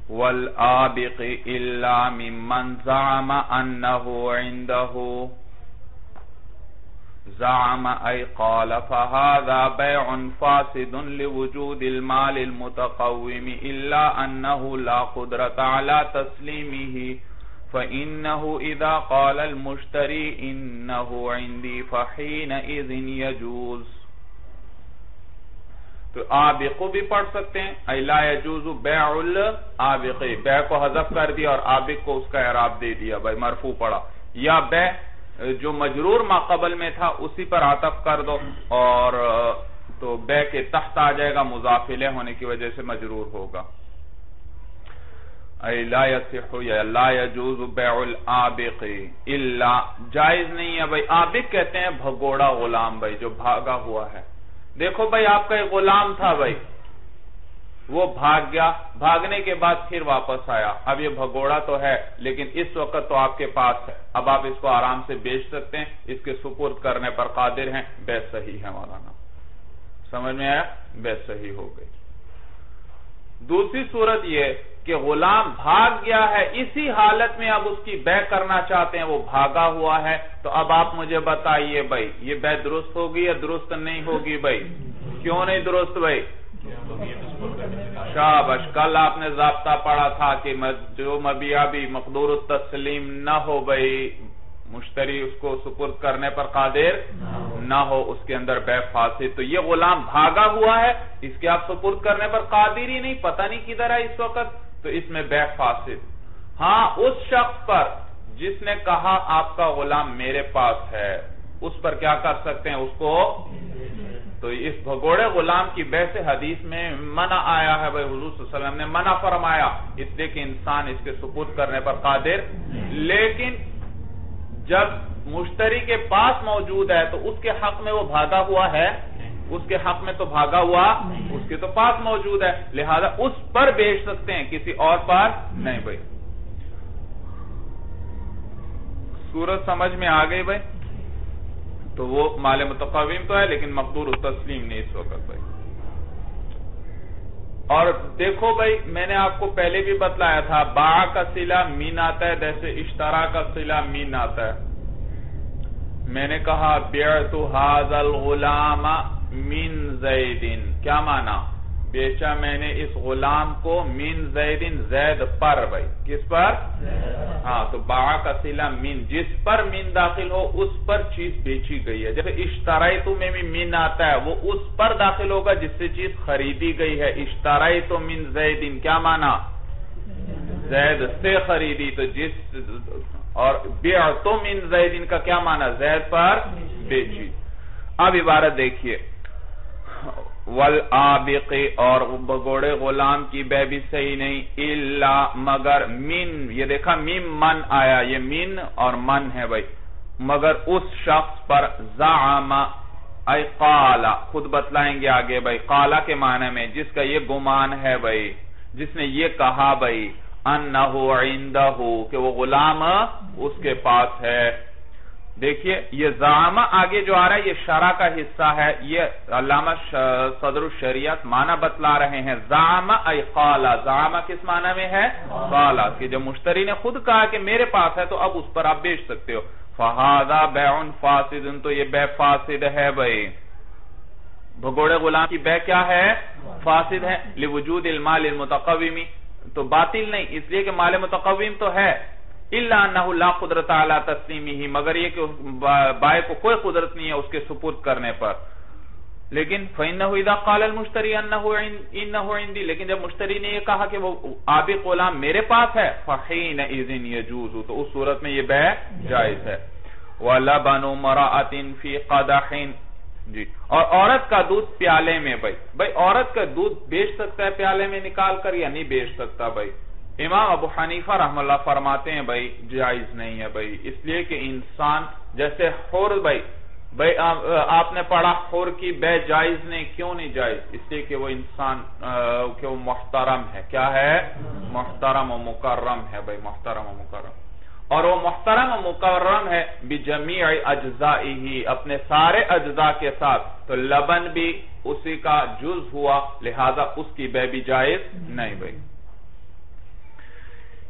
والآبق إلا ممن زعم أنه عنده زعم أي قال فهذا بيع فاسد لوجود المال المتقوم إلا أنه لا قدرة على تسليمه فإنه إذا قال المشتري إنه عندي فحينئذ يجوز. تو آبقو بھی پڑھ سکتے ہیں اے لا يجوز بیع الآبق، بیع کو حذف کر دیا اور آبق کو اس کا اعراب دے دیا بھائی مرفوع پڑا، یا بیع جو مجرور ما قبل میں تھا اسی پر عطف کر دو اور تو بیع کے تحت آ جائے گا، مضاف الیہ ہونے کی وجہ سے مجرور ہوگا. اے لا یصح یا لا یجوز بیع الآبق الا، جائز نہیں ہے بھائی. آبق کہتے ہیں بھگوڑا غلام بھائی جو بھاگا ہوا ہے. دیکھو بھائی آپ کا ایک غلام تھا بھائی، وہ بھاگ گیا، بھاگنے کے بعد پھر واپس آیا. اب یہ بھگوڑا تو ہے لیکن اس وقت تو آپ کے پاس ہے، اب آپ اس کو آرام سے بیچ سکتے ہیں، اس کے سپرد کرنے پر قادر ہیں. بیع صحیح ہے مولانا، سمجھ میں آیا؟ بیع صحیح ہو گئی. دوسری صورت یہ کہ غلام بھاگ گیا ہے، اسی حالت میں اب اس کی بیع کرنا چاہتے ہیں، وہ بھاگا ہوا ہے، تو اب آپ مجھے بتائیے بھائی یہ بیع درست ہوگی یا درست نہیں ہوگی بھائی؟ کیوں نہیں درست بھائی؟ شاباش، کل آپ نے ضابطہ پڑھا تھا کہ جو مبیع بھی مقدور التسلیم نہ ہو بھائی، مشتری اس کو سپرد کرنے پر قادر نہ ہو، اس کے اندر بیع فاسد. تو یہ غلام بھاگا ہوا ہے، اس کے آپ سپرد کرنے پر قادر ہی نہیں، پتہ نہیں کدھر ہے اس وقت، تو اس میں بیع فاسد. ہاں اس شخص پر جس نے کہا آپ کا غلام میرے پاس ہے، اس پر کیا کر سکتے ہیں؟ اس کو، تو اس بھگوڑے غلام کی بیع سے حدیث میں منع آیا ہے بھائی، حضور صلی اللہ علیہ وسلم نے منع فرمایا اس لیے کہ انسان اس کے سپرد کرنے پر قادر. لیکن جب مشتری کے پاس موجود ہے تو اس کے حق میں وہ بھاگا ہوا ہے، اس کے حق میں تو بھاگا ہوا اس کے تو پاس موجود ہے، لہذا اس پر بیچ سکتے ہیں، کسی اور پر نہیں بھائی. صورت سمجھ میں آ گئی بھائی؟ تو وہ مال متقوم تو ہے لیکن مقدور التسلیم نہیں اس وقت بھائی. اور دیکھو بھائی میں نے آپ کو پہلے بھی بتلایا تھا، باع کا صلہ من آتا ہے جیسے اشترا کا صلہ من آتا ہے. میں نے کہا بیعت ھذا الغلام من زید، کیا معنی؟ بیچا میں نے اس غلام کو من زید، زید پر بھائی، کس پر؟ ہاں تو باع کا صلہ من، جس پر من داخل ہو اس پر چیز بیچی گئی ہے. جیسے اشتریت میں بھی من آتا ہے، وہ اس پر داخل ہوگا جس سے چیز خریدی گئی ہے. اشتریت من زید کیا معنی؟ زید سے خریدی، تو جس، اور بیعت من زید کا کیا معنی؟ زید پر بیچی. اب عبارت دیکھیے، والآبق، اور بگوڑے غلام کی بیع بھی صحیح نہیں، الا مگر من، یہ دیکھا مم من آیا، یہ من اور من ہے بھائی، مگر اس شخص پر زعم ای قال، خود بتلائیں گے آگے بھائی، قال کے معنی میں جس کا یہ گمان ہے بھائی، جس نے یہ کہا بھائی انہ عندہ، کہ وہ غلام اس کے پاس ہے. دیکھیے یہ زعم آگے جو آ رہا ہے یہ شرح کا حصہ ہے، یہ علامہ صدر الشریعت معنی بتلا رہے ہیں. زعم ای قال، زعم کس معنی میں ہے؟ قال، کہ جب مشتری نے خود کہا کہ میرے پاس ہے تو اب اس پر آپ بیچ سکتے ہو. فہذا بیع فاسد، تو یہ بیع فاسد ہے بھائی. بھگوڑے غلام کی بیع کیا ہے؟ فاسد ہے. لوجود المال المتقوم، تو باطل نہیں اس لیے کہ مال متقوم تو ہے، الا انہ لا قدرت علی تسلیمہ، مگر یہ کہ بائع کو کوئی قدرت نہیں ہے اس کے سپرد کرنے پر. لیکن فإنہ اذا قال المشتری انہ عندی، لیکن جب مشتری نے یہ کہا کہ وہ آبق غلام میرے پاس ہے، فحینئذ یجوز، تو اس صورت میں یہ بیع جائز ہے. وَلَبَنُ امْرَأَةٍ فِي قَدَحٍ، جی، اور عورت کا دودھ پیالے میں بھائی عورت کا دودھ بیچ سکتا ہے پیالے میں نکال کر یا نہیں بیچ سکتا بھائی؟ امام ابو حنیفہ رحمہ اللہ فرماتے ہیں بھائی جائز نہیں ہے بھائی، اس لیے کہ انسان جیسے حر بھائی آپ نے پڑھا حر کی بیع جائز نہیں، کیوں نہیں جائز؟ اس لیے کہ وہ انسان کہ وہ محترم ہے، کیا ہے؟ محترم و مکرم ہے بھائی، محترم و مکرم، اور وہ محترم و مکرم ہے بجمیع اجزائہ، اپنے سارے اجزاء کے ساتھ، تو لبن بھی اسی کا جز ہوا، لہذا اس کی بیع بھی جائز نہیں بھائی.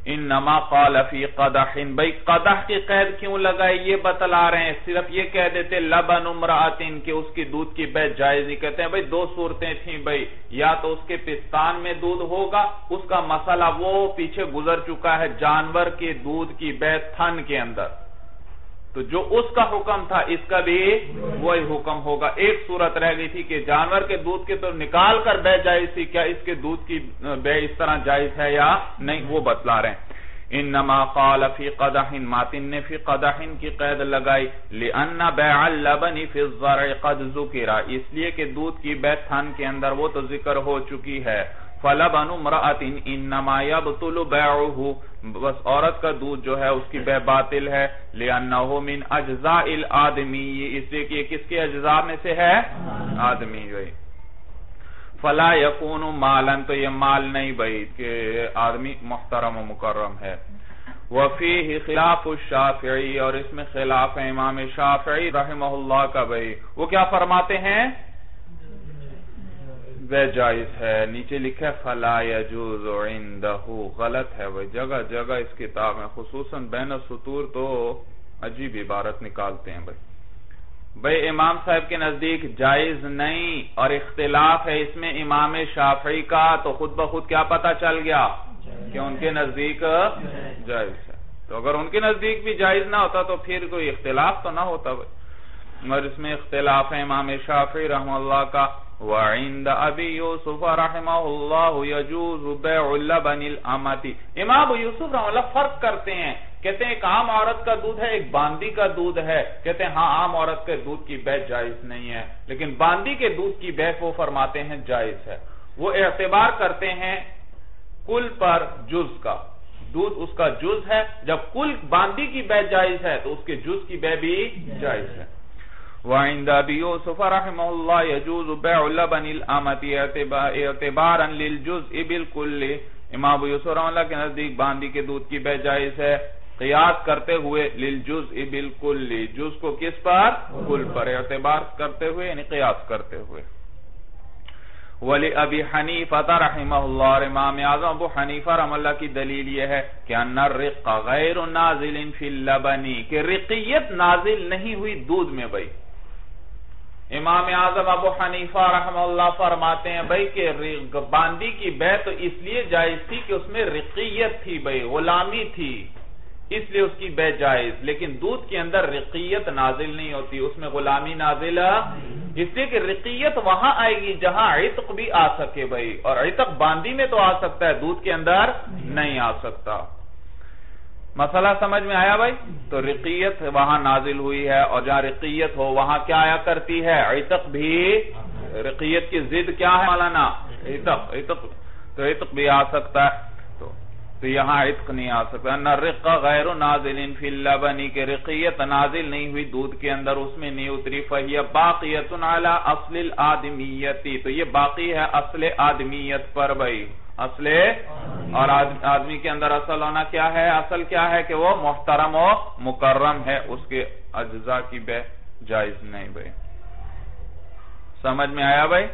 انما قال فی قدح، بھئی قدح کی قید کیوں لگائی یہ بتلا رہے ہیں، صرف یہ کہہ دیتے لبن امرأۃ کہ اس کی دودھ کی بیع جائز نہیں، کہتے ہیں بھئی دو صورتیں تھیں بھئی، یا تو اس کے پستان میں دودھ ہوگا، اس کا مسئلہ وہ پیچھے گزر چکا ہے، جانور کے دودھ کی بیع تھن کے اندر، تو جو اس کا حکم تھا اس کا بھی وہی حکم ہوگا۔ ایک صورت رہ گئی تھی کہ جانور کے دودھ کے تو نکال کر بیع جائز تھی، کیا اس کے دودھ کی بیع اس طرح جائز ہے یا نہیں، وہ بتلا رہے ہیں۔ انما قال فی قدح، ماتن نے فی قدح کی قید لگائی، لأن بیع اللبن فی الزرع قد ذکر، اس لیے کہ دودھ کی بیع تھن کے اندر وہ تو ذکر ہو چکی ہے، فلبن امرأۃ انما یبطل بیعہ، بس عورت کا دودھ جو ہے اس کی بیع باطل ہے، لأنہ من اجزاء الآدمی، اس لیے کہ یہ کس کے اجزاء میں سے ہے، آدمی جو ہے، فلا یکون مالا، تو یہ مال نہیں بھئی کہ آدمی محترم و مکرم ہے۔ وفیہ خلاف الشافعی، اور اس میں خلاف ہے امام شافعی رحمہ اللہ کا بھئی، وہ کیا فرماتے ہیں، بیع جائز ہے، نیچے لکھا ہے فلا یجوز عندہ، غلط ہے بھئی، جگہ جگہ اس کتاب میں خصوصاً بین السطور تو عجیب عبارت نکالتے ہیں بھئی امام صاحب کے نزدیک جائز نہیں، اور اختلاف ہے اس میں امام شافعی کا، تو خود بخود کیا پتہ چل گیا کہ ان کے نزدیک جائز ہے، تو اگر ان کے نزدیک بھی جائز نہ ہوتا تو پھر کوئی اختلاف تو نہ ہوتا بھئی، اور اس میں اختلاف ہے امام شافعی رحمہ اللہ کا، وعند ابی یوسف رحمہ اللہ یجوز بیع اللبن الامتی، امام ابو یوسف رحمہ اللہ فرق کرتے ہیں، کہتے ہیں ایک عام عورت کا دودھ ہے، ایک باندی کا دودھ ہے، کہتے ہیں ہاں عام عورت کے دودھ کی بیع جائز نہیں ہے، لیکن باندی کے دودھ کی بیع وہ فرماتے ہیں جائز ہے، وہ اعتبار کرتے ہیں کل پر جز کا، دودھ اس کا جز ہے، جب کل باندی کی بیع جائز ہے تو اس کے جز کی بیع بھی جائز ہے۔ وعند ابی یوسف رحمہ اللہ یجوز بیع لبن الامتی اعتبارا للجزء بالکل، امام ابو یوسف رحمہ اللہ کے نزدیک باندی کے دودھ کی بیع جائز ہے، قیاس کرتے ہوئے للجزء بالکل، جز کو کس پر، کل پر، اعتبار کرتے ہوئے یعنی قیاس کرتے ہوئے۔ ولی ابی حنیفہ رحمہ اللہ، اور امام اعظم ابو حنیفہ رحمہ اللہ کی دلیل یہ ہے کہ ان الرق غیر نازل فی اللبن، کہ رقیت نازل نہیں ہوئی دودھ میں بھئی، امام اعظم ابو حنیفہ رحمہ اللہ فرماتے ہیں بھئی کہ باندی کی بیع تو اس لیے جائز تھی کہ اس میں رقیت تھی بھئی، غلامی تھی، اس لیے اس کی بیع جائز، لیکن دودھ کے اندر رقیت نازل نہیں ہوتی، اس میں غلامی نازل، اس لیے کہ رقیت وہاں آئے گی جہاں عتق بھی آ سکے بھئی، اور عتق باندی میں تو آ سکتا ہے، دودھ کے اندر نہیں آ سکتا۔ مسئلہ سمجھ میں آیا بھائی؟ تو رقیت وہاں نازل ہوئی ہے، اور جہاں رقیت ہو وہاں کیا آیا کرتی ہے، عتق بھی، رقیت کی ضد کیا ہے مولانا، عتق، تو عتق بھی آ سکتا ہے، تو یہاں عتق نہیں آ سکتا۔ ان الرق غیر نازل فی اللبن، کہ رقیت نازل نہیں ہوئی دودھ کے اندر، اس میں نہیں اتری، فہی باقیۃ علی اصل الآدمیت، تو یہ باقی ہے اصل آدمیت پر بھائی، اصل، اور آدمی کے اندر اصل ہونا کیا ہے، اصل کیا ہے کہ وہ محترم و مکرم ہے، اس کے اجزاء کی بیع جائز نہیں بھائی، سمجھ میں آیا بھائی؟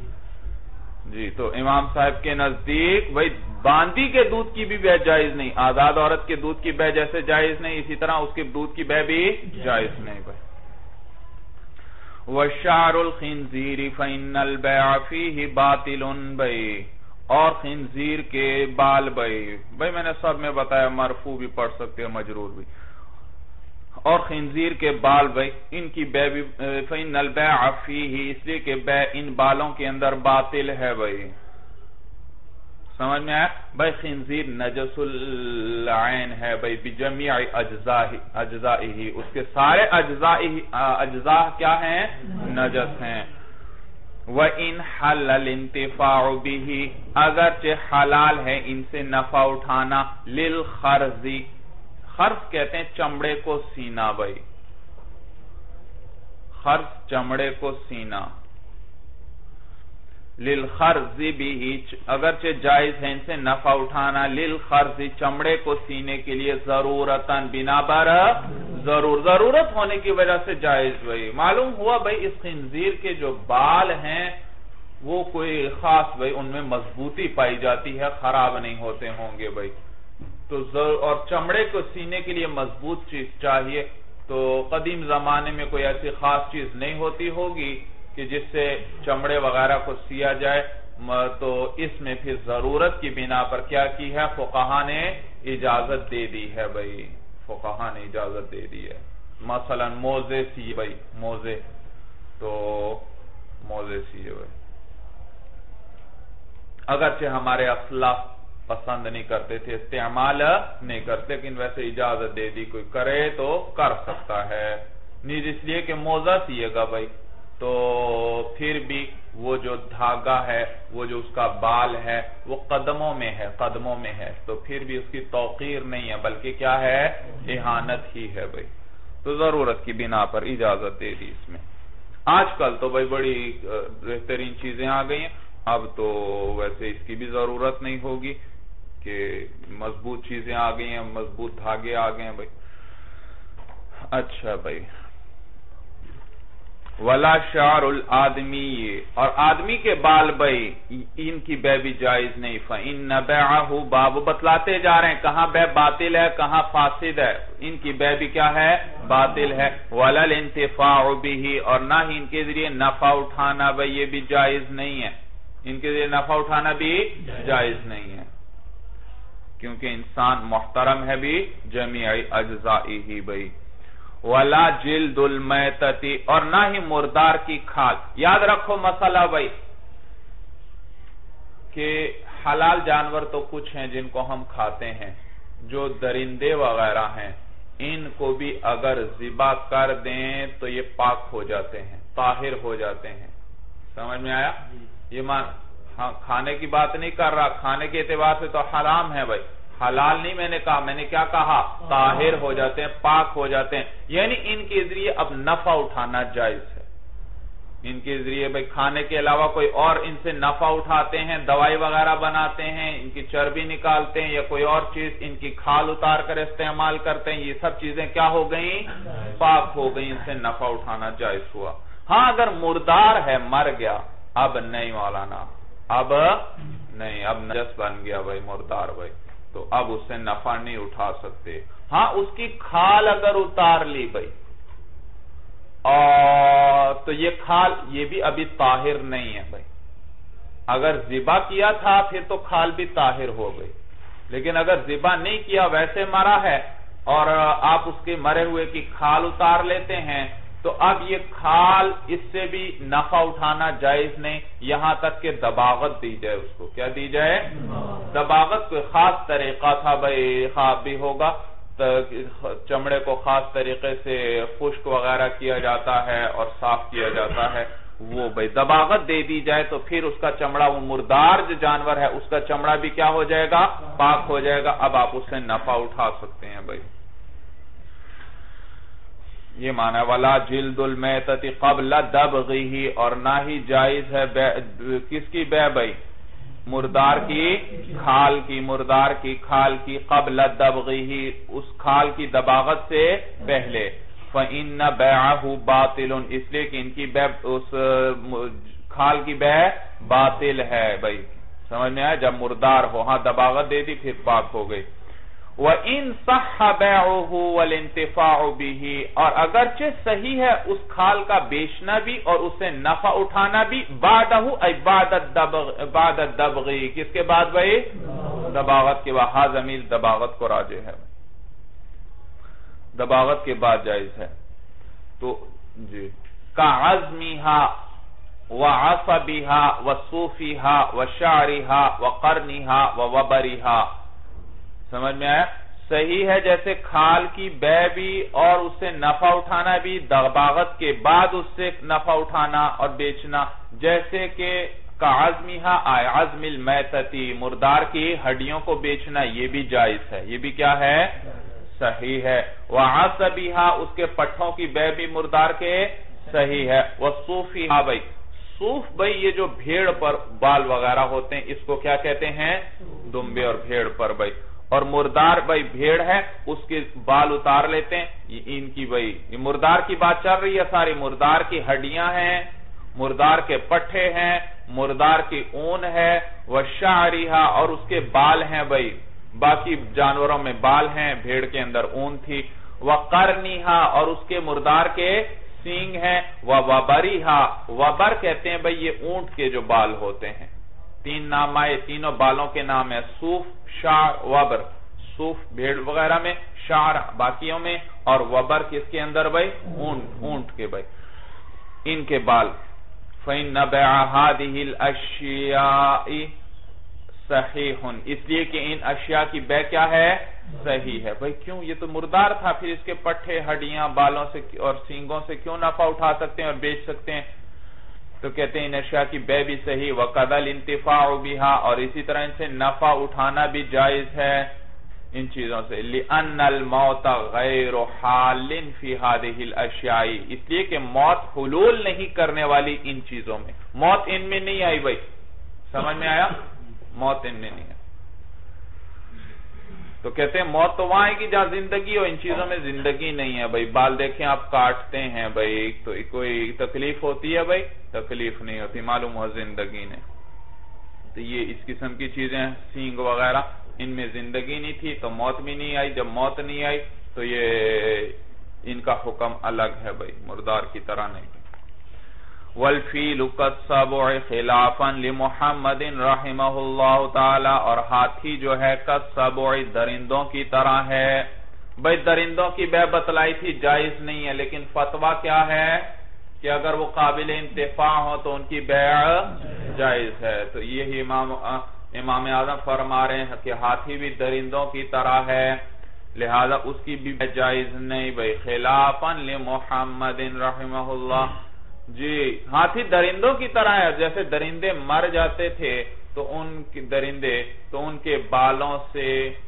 جی، تو امام صاحب کے نزدیک بھائی باندی کے دودھ کی بھی بیع جائز نہیں، آزاد عورت کے دودھ کی بیع جیسے جائز نہیں، اسی طرح اس کے دودھ کی بیع بھی جائز نہیں بھائی۔ وَشَعْرُ الْخِنْزِيرِ فَإِنَّ الْبَيْعَ فِيهِ بَاطِلٌ، بھائی اور خنزیر کے بال بھائی میں نے سب میں بتایا، مرفوع بھی پڑھ سکتے ہیں، مجرور بھی، اور خنزیر کے بال بھائی ان کی بیع بھی، فَإِنَّ الْبَيْعَ فِيهِ، اس لیے کہ بیع ان بالوں کے اندر باطل ہے بھائی، سمجھ میں آیا بھائی؟ خنزیر نجس العین ہے بھائی، بجمیع اجزائہ، اس کے سارے اجزاء کیا ہیں، نجس ہیں۔ وَإِنْ حَلَّ الْانْتِفَاعُ بِهِ، اگرچہ حلال ہے ان سے نفع اٹھانا، للخرز، خرز کہتے ہیں چمڑے کو سینا بھائی، خرز چمڑے کو سینا، للخرز بھی، اگرچہ جائز ہے ان سے نفع اٹھانا، للخرز چمڑے کو سینے کے لیے، ضرورتاً بنا بر ضرورت ہونے کی وجہ سے جائز بھائی۔ معلوم ہوا بھائی اس خنزیر کے جو بال ہیں وہ کوئی خاص بھائی ان میں مضبوطی پائی جاتی ہے، خراب نہیں ہوتے ہوں گے بھائی، اور چمڑے کو سینے کے لیے مضبوط چیز چاہیے. تو قدیم زمانے میں کوئی ایسی خاص چیز نہیں ہوتی ہوگی کہ جس سے چمڑے وغیرہ کو سیا جائے, تو اس میں پھر ضرورت کی بنا پر کیا کی ہے, فقہا نے اجازت دے دی ہے بھائی, فقہا نے اجازت دے دی ہے. مثلا موزے سیے بھائی, موزے, تو موزے سیے بھائی, اگرچہ ہمارے اسلاف پسند نہیں کرتے تھے, استعمال نہیں کرتے, لیکن ویسے اجازت دے دی, کوئی کرے تو کر سکتا ہے. نیز اس لیے کہ موزہ سیے گا بھائی, تو پھر بھی وہ جو دھاگا ہے, وہ جو اس کا بال ہے, وہ قدموں میں ہے, قدموں میں ہے, تو پھر بھی اس کی توقیر نہیں ہے, بلکہ کیا ہے, اہانت ہی ہے بھائی. تو ضرورت کی بنا پر اجازت دے دی اس میں. آج کل تو بھائی بڑی بہترین چیزیں آ گئی ہیں, اب تو ویسے اس کی بھی ضرورت نہیں ہوگی کہ مضبوط چیزیں آ گئی ہیں, مضبوط دھاگے آ گئے ہیں بھائی. اچھا بھائی, ولا شعر الآدمی, اور آدمی کے بال بھائی ان کی بے بھی جائز نہیں. فإن بیعہ, باب بتلاتے جا رہے ہیں کہاں بے باطل ہے کہاں فاسد ہے. ان کی بے بھی کیا ہے, باطل ہے. ولا الانتفاع به, اور نہ ہی ان کے ذریعے نفع اٹھانا بھائی یہ بھی جائز نہیں ہے, ان کے ذریعے نفع اٹھانا بھی جائز نہیں ہے, کیونکہ انسان محترم ہے بھی جمیع اجزائہ بھائی. ولا جلد المیتتی, اور نہ ہی مردار کی کھال. یاد رکھو مسئلہ بھائی کہ حلال جانور تو کچھ ہیں جن کو ہم کھاتے ہیں, جو درندے وغیرہ ہیں ان کو بھی اگر ذبح کر دیں تو یہ پاک ہو جاتے ہیں, طاہر ہو جاتے ہیں. سمجھ میں آیا؟ یہ کھانے کی بات نہیں کر رہا, کھانے کے اعتبار سے تو حرام ہے بھائی, حلال نہیں میں نے کہا, میں نے کیا کہا, طاہر ہو جاتے ہیں, پاک ہو جاتے ہیں. یعنی ان کے ذریعے اب نفع اٹھانا جائز ہے. ان کے ذریعے بھائی کھانے کے علاوہ کوئی اور ان سے نفع اٹھاتے ہیں, دوائی وغیرہ بناتے ہیں, ان کی چربی نکالتے ہیں یا کوئی اور چیز, ان کی کھال اتار کر استعمال کرتے ہیں, یہ سب چیزیں کیا ہو گئیں, پاک ہو گئیں, ان سے نفع اٹھانا جائز ہوا. ہاں اگر مردار ہے, مر گیا, اب نہیں مولانا, اب نہیں, اب نجس بن گیا بھائی مردار بھائی, تو اب اس سے نفع نہیں اٹھا سکتے. ہاں اس کی کھال اگر اتار لی بھائی, اور تو یہ کھال یہ بھی ابھی طاہر نہیں ہے بھائی. اگر ذبح کیا تھا پھر تو کھال بھی طاہر ہو گئی, لیکن اگر ذبح نہیں کیا ویسے مرا ہے اور آپ اس کے مرے ہوئے کی کھال اتار لیتے ہیں, تو اب یہ کھال اس سے بھی نفع اٹھانا جائز نہیں, یہاں تک کہ دباغت دی جائے اس کو. کیا دی جائے, دباغت. کوئی خاص طریقہ تھا بھائی, خواب بھی ہوگا, چمڑے کو خاص طریقے سے خشک وغیرہ کیا جاتا ہے اور صاف کیا جاتا ہے, وہ بھائی دباغت دے دی جائے تو پھر اس کا چمڑا, وہ مردار جو جانور ہے اس کا چمڑا بھی کیا ہو جائے گا, پاک ہو جائے گا. اب آپ اس سے نفع اٹھا سکتے ہیں بھائی. یہ معنی ولا جلد المیتۃ قبل دبغہ, اور نہ ہی جائز ہے کس کی بے بھائی, مردار کی کھال کی, مردار کی کھال کی, قبل دبغہ, اس کھال کی دباغت سے پہلے. فإن بیعہ باطل, اس لیے کہ ان کی بے, اس کھال کی بے باطل ہے بھائی. سمجھ میں آیا, جب مردار ہو, ہاں دباغت دے دی پھر پاک ہو گئی. وَإِن صَحَّ بَيْعُهُ وَالْإِنْتِفَاعُ بِهِ, اور اگرچہ صحیح ہے اس کھال کا بیچنا بھی اور اسے نفع اٹھانا بھی, بعدہ ای بعد الدبغ, کس کے بعد بھائی, دباغت کے بعد. ہاں ضمیر دباغت کو راجع ہے, دباغت کے بعد جائز ہے. تو جی كَعَزْمِهَا وَعَصَبِهَا وَصُوفِهَا وَشَعْرِهَا وَقَرْنِهَا وَوَبَرِهَا. سمجھ میں آیا, صحیح ہے جیسے کھال کی بے بھی اور اس سے نفع اٹھانا بھی, دباغت کے بعد اس سے نفع اٹھانا اور بیچنا, جیسے کہ کَعَزْمِهَا عَزْمِ الْمَيْتَةِ, مردار کی ہڈیوں کو بیچنا یہ بھی جائز ہے, یہ بھی کیا ہے, صحیح ہے. وَعَصَبِهَا, اس کے پٹھوں کی بے بھی مردار کے صحیح ہے. وَصُوفِهَا, بھائی صوف بھائی یہ جو بھیڑ پر بال وغیرہ ہوتے ہیں اس کو کیا کہتے ہیں, دمبے اور بھیڑ پر بھائی. اور مردار بھائی بھیڑ ہے, اس کے بال اتار لیتے ہیں, ان کی بھائی یہ مردار کی بات چل رہی ہے ساری. مردار کی ہڈیاں ہیں, مردار کے پٹھے ہیں, مردار کی اون ہے, وشعریہا, اور اس کے بال ہیں بھائی. باقی جانوروں میں بال ہیں، بھیڑ کے اندر اون تھی، وَقَرْنِهَا اور اس کے مردار کے سینگ ہیں، وَوَبَرِهَا وبر کہتے ہیں بھئی یہ اونٹ کے جو بال ہوتے ہیں، تین نام آئے، تینوں بالوں کے نام ہے، صوف، شعر، وبر، صوف بھیڑ وغیرہ میں، شعر باقیوں میں، اور وبر کس کے اندر بھئی اونٹ کے بھئی ان کے بال۔ فَإِنَّ بَيْعَ هَذِهِ الْأَشْيَاءِ صحیح، اس لیے کہ ان اشیاء کی بے کیا ہے؟ صحیح ہے۔ بھئی کیوں؟ یہ تو مردار تھا، پھر اس کے پٹھے، ہڈیاں، بالوں سے اور سینگوں سے کیوں نفع اٹھا سکتے ہیں اور بیچ سکتے ہیں؟ تو کہتے ہیں ان اشیاء کی بے بھی صحیح، وَقَدَ الْإِنْتِفَاعُ بِهَا اور اسی طرح ان سے نفع اٹھانا بھی جائز ہے ان چیزوں سے، لِأَنَّ الْمَوْتَ غَيْرُ حَالٍ فِي هَذِهِ الْأَشْيَاءِ اس لیے کہ موت حلول نہیں کرنے والی ان چیزوں میں، موت ان میں نہیں آئی بھئی، سمجھ میں آیا؟ موت ان میں نہیں ہے، تو کہتے ہیں موت تو وہاں ہے کہ جہاں زندگی ہو، ان چیزوں میں زندگی نہیں ہے بھئی، بال دیکھیں آپ کاٹتے ہیں بھئی تو کوئی تکلیف ہوتی ہے بھئی؟ تکلیف نہیں ہوتی، معلوم ہو زندگی نے، تو یہ اس قسم کی چیزیں، سینگ وغیرہ ان میں زندگی نہیں تھی تو موت بھی نہیں آئی، جب موت نہیں آئی تو یہ ان کا حکم الگ ہے بھئی، مردار کی طرح نہیں۔ وَالْفِيلُ كَالسَّبُعِ خِلَافًا لِمُحَمَّدٍ رَحِمَهُ اللَّهُ تعالی اور ہاتھی جو ہے كَالسَّبُعِ درندوں کی طرح ہے۔ بھئی درندوں کی بے بتلائی تھی جائز نہیں ہے، لیکن فتویٰ کیا ہے کہ اگر وہ قابل انتفاع ہو تو ان کی بیع جائز ہے، تو یہی امام اعظم فرما رہے ہیں کہ ہاتھی بھی درندوں کی طرح ہے، لہذا اس کی بھی جائز نہیں بھئی، خلافاً لمحمد رحمہ اللہ۔ جی ہاتھی درندوں کی طرح ہے، جیسے درندے مر جاتے تھے تو ان کے بالوں سے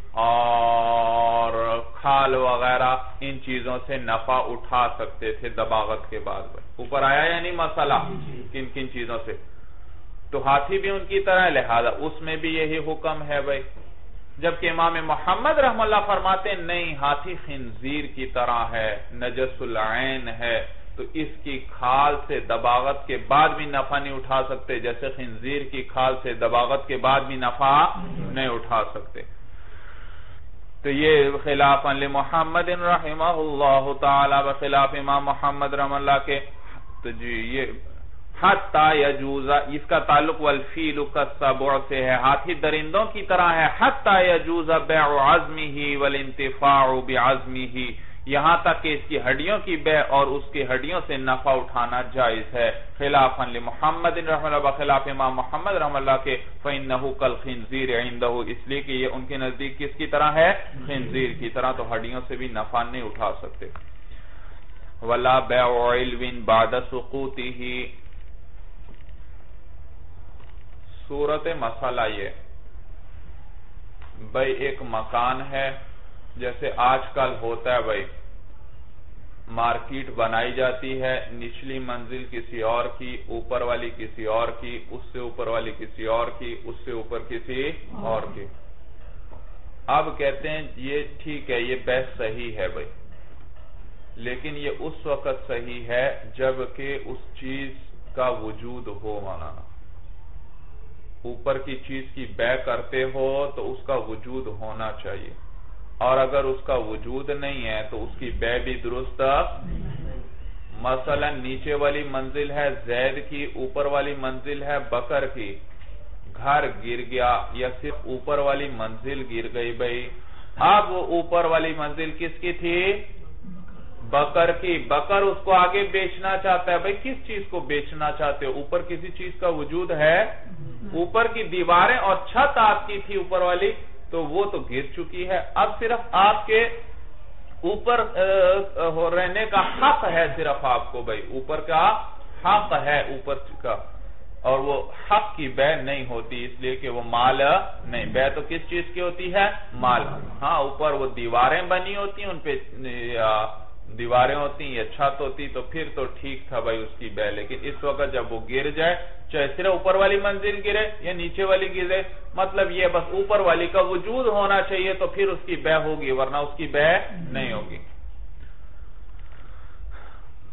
اور کھال وغیرہ ان چیزوں سے نفع اٹھا سکتے تھے دباغت کے بعد۔ اوپر آیا یا نہیں مسئلہ کن کن چیزوں سے؟ تو ہاتھی بھی ان کی طرح ہے، لہذا اس میں بھی یہی حکم ہے بھئی، جبکہ امام محمد رحمہ اللہ فرماتے ہیں نہیں، ہاتھی خنزیر کی طرح ہے، نجس العین ہے، تو اس کی کھال سے دباغت کے بعد بھی نفع نہیں اٹھا سکتے، جیسے خنزیر کی کھال سے دباغت کے بعد بھی نفع نہیں اٹھا سکتے۔ تو یہ خلاف لمحمد رحمہ اللہ تعالی بخلاف امام محمد رحمہ اللہ کے، تو جی یہ حتی یجوز، اس کا تعلق والفیل کالسبع سے ہے، ہاتھی درندوں کی طرح ہے، حتی یجوز بیع عظمہ والانتفاع بعظمہ، یہاں تک کہ اس کی ہڈیوں کی بے اور اس کی ہڈیوں سے نفع اٹھانا جائز ہے، خلافاً لمحمد رحمہ اللہ بخلاف امام محمد رحمہ اللہ کے، فإنہ کالخنزیر عندہ، اس لیے کہ یہ ان کے نزدیک کس کی طرح ہے؟ خنزیر کی طرح، تو ہڈیوں سے بھی نفع نہیں اٹھا سکتے۔ ولا بیع علو بعد سقوطہ، صورت مسئلہ یہ بھئی ایک مکان ہے، جیسے آج کل ہوتا ہے بھئی مارکیٹ بنائی جاتی ہے، نچلی منزل کسی اور کی، اوپر والی کسی اور کی، اس سے اوپر والی کسی اور کی، اس سے اوپر کسی اور کی۔ اب کہتے ہیں یہ ٹھیک ہے، یہ بحث صحیح ہے بھئی، لیکن یہ اس وقت صحیح ہے جبکہ اس چیز کا وجود ہو، مولانا اوپر کی چیز کی بے کرتے ہو تو اس کا وجود ہونا چاہیے، اور اگر اس کا وجود نہیں ہے تو اس کی بے بھی درست۔ مثلا نیچے والی منزل ہے زید کی، اوپر والی منزل ہے بکر کی، گھر گر گیا یا صرف اوپر والی منزل گر گئی بھئی، اب وہ اوپر والی منزل کس کی تھی؟ بکر کی، بکر اس کو آگے بیچنا چاہتا ہے، بھئی کس چیز کو بیچنا چاہتے ہو؟ اوپر کسی چیز کا وجود ہے، اوپر کی دیواریں اور چھت آپ کی تھی اوپر والی، تو وہ تو گر چکی ہے، اب صرف آپ کے اوپر رہنے کا حق ہے، صرف آپ کو بھئی اوپر کا حق ہے اوپر کا، اور وہ حق کی بے نہیں ہوتی، اس لیے کہ وہ مال نہیں، بے تو کس چیز کی ہوتی ہے؟ مال۔ ہاں اوپر وہ دیواریں بنی ہوتی ہیں، ان پہ دیواریں ہوتی یا چھت ہوتی تو پھر تو ٹھیک تھا بھائی اس کی بے، لیکن اس وقت جب وہ گر جائے، چاہے صرف اوپر والی منزل گرے یا نیچے والی گرے، مطلب یہ بس اوپر والی کا وجود ہونا چاہیے تو پھر اس کی بے ہوگی، ورنہ اس کی بے نہیں ہوگی۔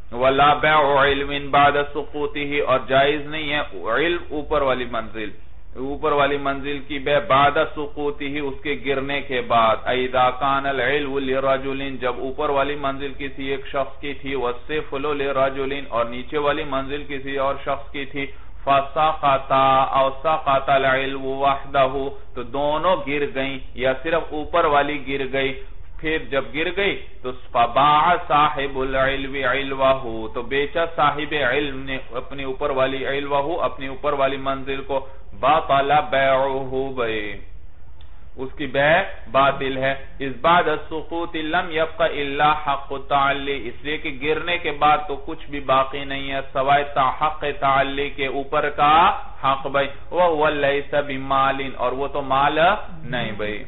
وَلَا بَيْعُ عِلْمٍ بَعْدَ سُقُوطِهِ، اور جائز نہیں ہے علم اوپر والی منزل، اوپر والی منزل کی بے بعد سقوطی ہی اس کے گرنے کے بعد اذا کان العلو لرجل جب اوپر والی منزل کسی ایک شخص کی تھی والسفل لرجل اور نیچے والی منزل کسی اور شخص کی تھی فسقطا او سقط العلو وحدہ تو دونوں گر گئیں یا صرف اوپر والی گر گئی پھر جب گر گئی تو فباع صاحب العلو علوہ تو بیچا صاحب علم نے اپنی اوپر والی علوہ اپنی اوپر والی منزل کو باطل بیعہ بے اس کی بیع باطل ہے اس بعد السقوط لم یبق الا حق تعلی اس لیے کہ گرنے کے بعد تو کچھ بھی باقی نہیں ہے سوائے حق تعلی کے اوپر کا حق بھائی وہ لیس بمال اور وہ تو مال نہیں بھائی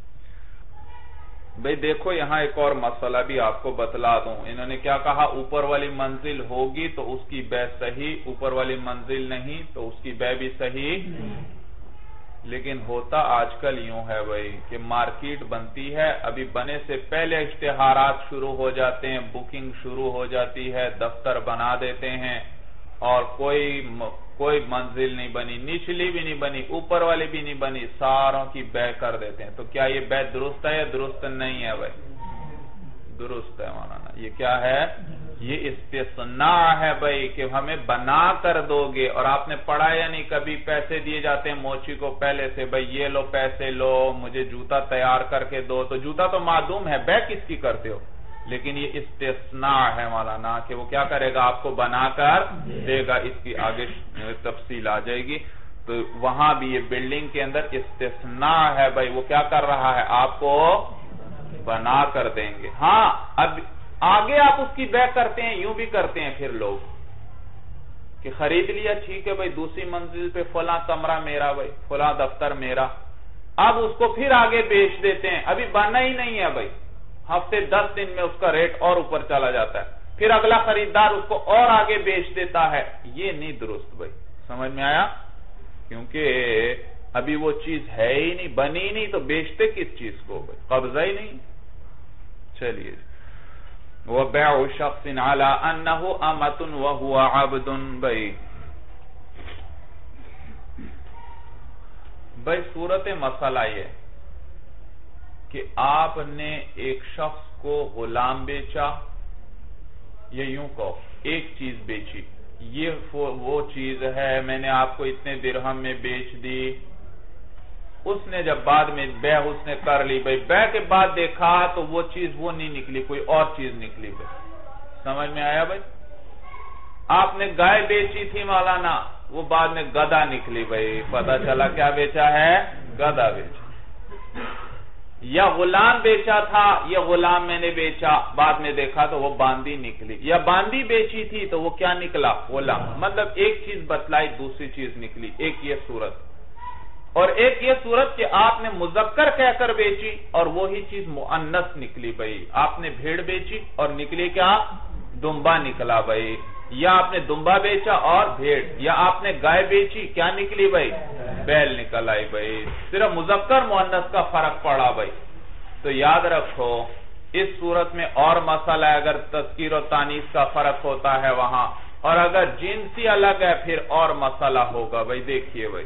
دیکھو یہاں ایک اور مسئلہ بھی آپ کو بتلا دوں انہوں نے کیا کہا اوپر والی منزل ہوگی تو اس کی بیع صحیح اوپر والی منزل نہیں تو اس کی بیع بھی صحیح لیکن ہوتا آج کل یوں ہے بھائی کہ مارکیٹ بنتی ہے ابھی بنے سے پہلے اشتہارات شروع ہو جاتے ہیں بکنگ شروع ہو جاتی ہے دفتر بنا دیتے ہیں اور کوئی منزل نہیں بنی نچلی بھی نہیں بنی اوپر والی بھی نہیں بنی ساروں کی بیع کر دیتے ہیں تو کیا یہ بیع درست ہے یا درست نہیں ہے بھائی درست ہے مولانا یہ کیا ہے یہ استثناء ہے بھائی کہ ہمیں بنا کر دو گے اور آپ نے پڑھا یا نہیں کبھی پیسے دیے جاتے ہیں موچی کو پہلے سے بھائی یہ لو پیسے لو مجھے جوتا تیار کر کے دو تو جوتا تو معدوم ہے بیع کس کی کرتے ہو لیکن یہ استثناء ہے مولانا کہ وہ کیا کرے گا آپ کو بنا کر دے گا اس کی آگے تفصیل آ جائے گی تو وہاں بھی یہ بلڈنگ کے اندر استثناء ہے بھائی وہ کیا کر رہا ہے آپ کو بنا کر دیں گے ہاں اب آگے آپ اس کی بیع کرتے ہیں یوں بھی کرتے ہیں پھر لوگ کہ خرید لیا ٹھیک ہے بھائی دوسری منزل پہ فلاں کمرہ میرا بھائی فلاں دفتر میرا اب اس کو پھر آگے بیچ دیتے ہیں ابھی بنا ہی نہیں ہے بھائی ہفتے 10 دن میں اس کا ریٹ اور اوپر چلا جاتا ہے پھر اگلا خریدار اس کو اور آگے بیچ دیتا ہے یہ نہیں درست بھائی سمجھ میں آیا کیونکہ ابھی وہ چیز ہے ہی نہیں بنی ہی نہیں تو بیچتے کس چیز کو بھائی قبضہ ہی نہیں چلیے وَبَيْعُ شَخْصٍ عَلَىٰ أَنَّهُ أَمَةٌ وَهُوَ عَبْدٌ بھائی صورت مسئلہ یہ کہ آپ نے ایک شخص کو غلام بیچا یا یوں کہو ایک چیز بیچی یہ وہ چیز ہے میں نے آپ کو اتنے درہم میں بیچ دی اس نے جب بعد میں بیع اس نے کر لی بھائی بیع کے بعد دیکھا تو وہ چیز وہ نہیں نکلی کوئی اور چیز نکلی بھائی سمجھ میں آیا بھائی آپ نے گائے بیچی تھی مولانا وہ بعد میں گدھا نکلی بھائی پتہ چلا کیا بیچا ہے گدھا بیچا یا غلام بیچا تھا یہ غلام میں نے بیچا بعد میں دیکھا تو وہ باندی نکلی یا باندی بیچی تھی تو وہ کیا نکلا غلام مطلب ایک چیز بتلائی دوسری چیز نکلی ایک یہ صورت اور ایک یہ صورت کہ آپ نے مذکر کہہ کر بیچی اور وہی چیز مؤنث نکلی بھائی آپ نے بھیڑ بیچی اور نکلی کیا دمبا نکلا بھائی یا آپ نے دمبا بیچا اور بھیڑ یا آپ نے گائے بیچی کیا نکلی بھائی بیل نکل آئی بھائی صرف مذکر مؤنث کا فرق پڑا بھائی تو یاد رکھو اس صورت میں اور مسئلہ ہے اگر تذکیر و تانیث کا فرق ہوتا ہے وہاں اور اگر جنسی الگ ہے پھر اور مسئلہ ہوگا بھائی دیکھیے بھائی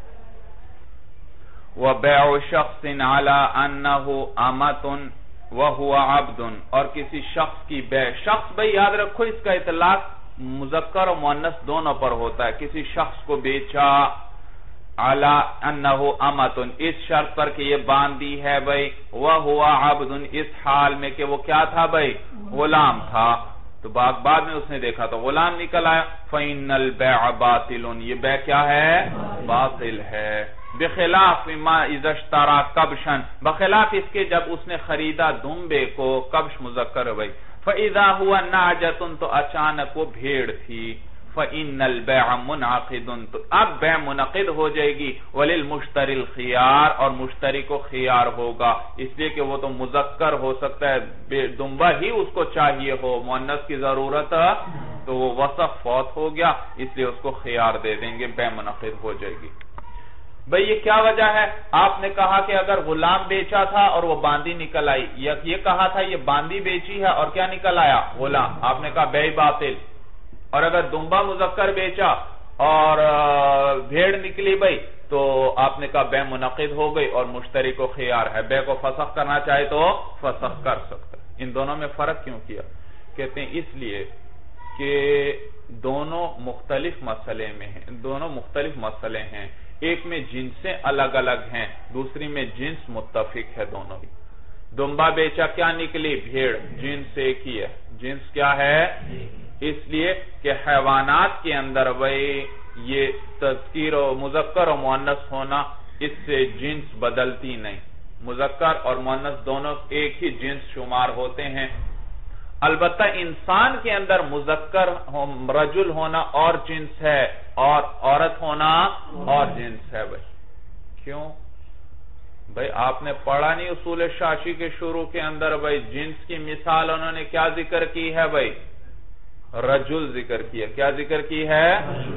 وَبَيْعُ شَخْصٍ عَلَىٰ أَنَّهُ أَمَةٌ وَهُوَ عَبْدٌ اور کسی شخص کی بیع شخص بھائی یاد رکھو اس کا اطلاق مذکر و مؤنث دونوں پر ہوتا ہے کسی شخص کو بیچا عَلَىٰ أَنَّهُ أَمَةٌ اس شرط پر کہ یہ باندی ہے بھائی وَهُوَ عَبْدٌ اس حال میں کہ وہ کیا تھا بھائی غلام تھا تو بعد میں اس نے دیکھا تو غلام نکل آیا فَإِنَّ الْبَيْعَ بَاطِلٌ یہ بیع کیا ہے باطل ہے بخلاف ما اذا اشترى کبشن بخلاف اس کے جب اس نے خریدا دمبے کو کبش مذکر بھائی فاذا هو ناجۃ تو اچانک وہ بھیڑ تھی فان البيع منعقد تو اب بیع منعقد ہو جائے گی وللمشتری الخيار اور مشتری کو خیار ہوگا اس لیے کہ وہ تو مذکر ہو سکتا ہے دمبا ہی اس کو چاہیے ہو مؤنث کی ضرورت تو وہ وصف فوت ہو گیا اس لیے اس کو خیار دے دیں گے بیع منعقد ہو جائے گی بھئی یہ کیا وجہ ہے آپ نے کہا کہ اگر غلام بیچا تھا اور وہ باندی نکل آئی یہ کہا تھا یہ باندی بیچی ہے اور کیا نکل آیا غلام آپ نے کہا بیع باطل اور اگر دمبا مذکر بیچا اور بھیڑ نکلی بھئی تو آپ نے کہا بے منعقد ہو گئی اور مشتری کو خیار ہے، بے کو فسخ کرنا چاہے تو فسخ کر سکتا ہے۔ ان دونوں میں فرق کیوں کیا؟ کہتے ہیں اس لیے کہ دونوں مختلف مسئلے میں ہیں، دونوں مختلف مسئلے ہیں، ایک میں جنسیں الگ الگ ہیں، دوسری میں جنس متفق ہے دونوں ہی۔ دمبا بیچا کیا نکلی؟ بھیڑ، جنس ایک ہی ہے، جنس کیا ہے؟ اس لیے کہ حیوانات کے اندر بھئی یہ تذکیر و مذکر و مؤنث ہونا، اس سے جنس بدلتی نہیں، مذکر اور مؤنث دونوں ایک ہی جنس شمار ہوتے ہیں۔ البتہ انسان کے اندر مذکر رجل ہونا اور جنس ہے اور عورت ہونا اور جنس ہے بھئی۔ کیوں؟ بھئی آپ نے پڑھا نہیں اصول شاشی کے شروع کے اندر بھئی جنس کی مثال انہوں نے کیا ذکر کی ہے بھئی؟ رجل ذکر کیا۔ کیا ذکر کی ہے؟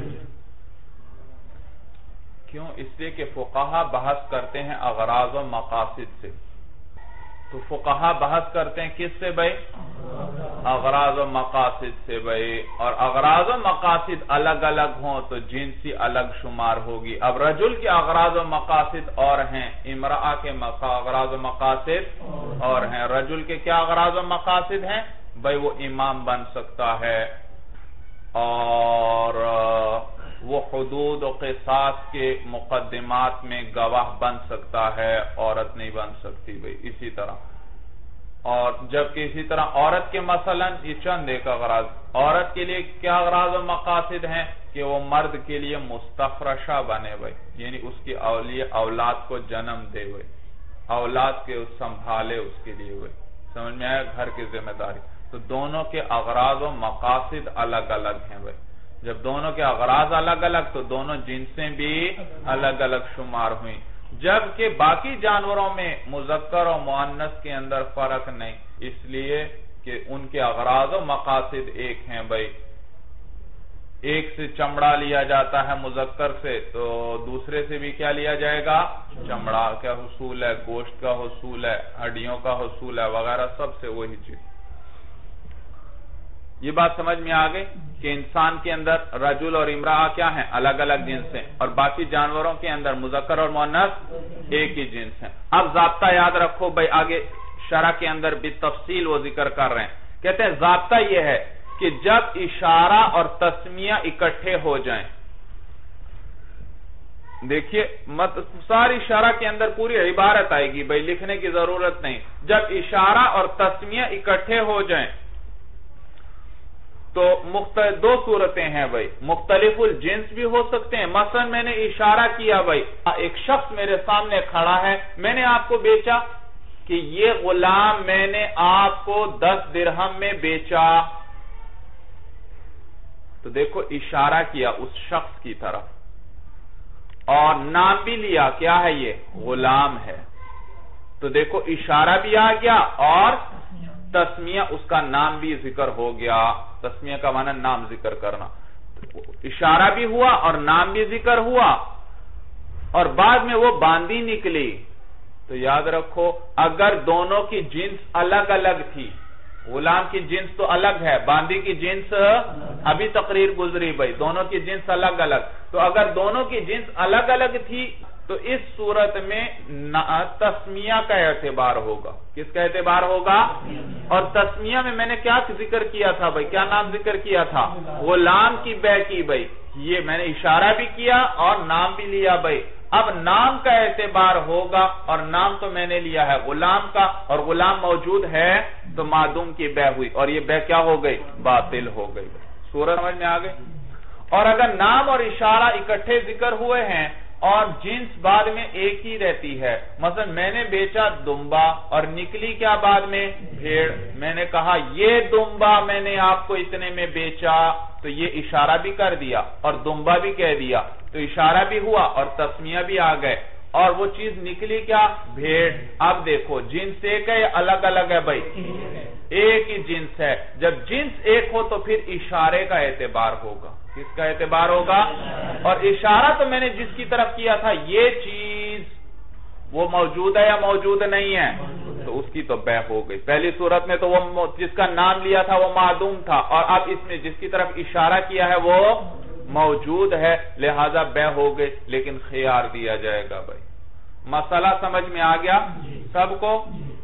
کیوں؟ اس لیے کہ فقہا بحث کرتے ہیں اغراض و مقاصد سے۔ تو فقہا بحث کرتے ہیں کس سے بھئی؟ اغراض و مقاصد سے بھئی، اور اغراض و مقاصد الگ الگ ہوں تو جنسی الگ شمار ہوگی۔ اب رجل کے اغراض و مقاصد اور ہیں، امرأہ کے اغراض و مقاصد اور ہیں۔ رجل کے کیا اغراض و مقاصد ہیں؟ بھئی وہ امام بن سکتا ہے اور وہ حدود و قصاص کے مقدمات میں گواہ بن سکتا ہے، عورت نہیں بن سکتی بھئی۔ اسی طرح اور جبکہ اسی طرح عورت کے مثلا یہ چند ایک اغراض، عورت کے لیے کیا اغراض و مقاصد ہیں؟ کہ وہ مرد کے لیے مستفرشہ بنے بھئی، یعنی اس کی اولاد کو جنم دے بھئی، اولاد کے سنبھالے اس کے لیے بھئی۔ سمجھ میں آیا؟ گھر کی ذمہ داری۔ تو دونوں کے اغراض و مقاصد الگ الگ ہیں بھئی۔ جب دونوں کے اغراض الگ الگ تو دونوں جنسیں بھی الگ الگ شمار ہوئیں، جبکہ باقی جانوروں میں مذکر و مؤنث کے اندر فرق نہیں، اس لیے کہ ان کے اغراض و مقاصد ایک ہیں بھئی۔ ایک سے چمڑا لیا جاتا ہے مذکر سے تو دوسرے سے بھی کیا لیا جائے گا؟ چمڑا کا حصول ہے، گوشت کا حصول ہے، ہڈیوں کا حصول ہے وغیرہ، سب سے وہی چیز۔ یہ بات سمجھ میں آ گئی کہ انسان کے اندر رجل اور امرأہ کیا ہیں؟ الگ الگ جنس ہیں، اور باقی جانوروں کے اندر مذکر اور مؤنث ایک ہی جنس ہیں۔ اب ضابطہ یاد رکھو بھئی، آگے شرح کے اندر بالتفصیل وہ ذکر کر رہے ہیں۔ کہتے ہیں ضابطہ یہ ہے کہ جب اشارہ اور تسمیہ اکٹھے ہو جائیں، دیکھیے ساری شرح کے اندر پوری عبارت آئے گی بھئی، لکھنے کی ضرورت نہیں۔ جب اشارہ اور تسمیہ اکٹھے ہو جائیں تو دو صورتیں ہیں بھئی، مختلف الجنس بھی ہو سکتے ہیں۔ مثلا میں نے اشارہ کیا بھئی، ایک شخص میرے سامنے کھڑا ہے، میں نے آپ کو بیچا کہ یہ غلام میں نے آپ کو 10 درہم میں بیچا، تو دیکھو اشارہ کیا اس شخص کی طرف اور نام بھی لیا، کیا ہے یہ؟ غلام ہے۔ تو دیکھو اشارہ بھی آ گیا اور تسمیہ اس کا نام بھی ذکر ہو گیا۔ تسمیہ کا معنی نام ذکر کرنا، اشارہ بھی ہوا اور نام بھی ذکر ہوا، اور بعد میں وہ باندی نکلی۔ تو یاد رکھو اگر دونوں کی جنس الگ الگ تھی، غلام کی جنس تو الگ ہے، باندی کی جنس ابھی تقریر گزری بھئی، دونوں کی جنس الگ الگ، تو اگر دونوں کی جنس الگ الگ تھی تو اس صورت میں تسمیہ کا اعتبار ہوگا۔ کس کا اعتبار ہوگا؟ اور تسمیہ میں نے کیا ذکر کیا تھا بھئی؟ کیا نام ذکر کیا تھا؟ غلام کی بے کی بھئی، یہ میں نے اشارہ بھی کیا اور نام بھی لیا بھئی۔ اب نام کا اعتبار ہوگا اور نام تو میں نے لیا ہے غلام کا، اور غلام موجود ہے تو معدوم کی بے ہوئی، اور یہ بے کیا ہو گئی؟ باطل ہو گئی۔ صورت سمجھ میں آ گئی؟ اور اگر نام اور اشارہ اکٹھے ذکر ہوئے ہیں اور جنس بعد میں ایک ہی رہتی ہے، مثلا میں نے بیچا دمبا اور نکلی کیا بعد میں؟ بھیڑ۔ میں نے کہا یہ دمبا میں نے آپ کو اتنے میں بیچا، تو یہ اشارہ بھی کر دیا اور دمبا بھی کہہ دیا، تو اشارہ بھی ہوا اور تسمیہ بھی آ گئے، اور وہ چیز نکلی کیا؟ بھیڑ۔ اب دیکھو جنس ایک ہے یا الگ الگ ہے بھائی؟ ایک ہی جنس ہے۔ جب جنس ایک ہو تو پھر اشارے کا اعتبار ہوگا۔ کس کا اعتبار ہوگا؟ اور اشارہ تو میں نے جس کی طرف کیا تھا یہ چیز وہ موجود ہے یا موجود نہیں ہے، تو اس کی تو بے ہو گئی۔ پہلی صورت میں تو وہ جس کا نام لیا تھا وہ معدوم تھا، اور اب اس میں جس کی طرف اشارہ کیا ہے وہ موجود ہے، لہذا بے ہو گئے، لیکن خیار دیا جائے گا بھائی۔ مسئلہ سمجھ میں آ گیا سب کو؟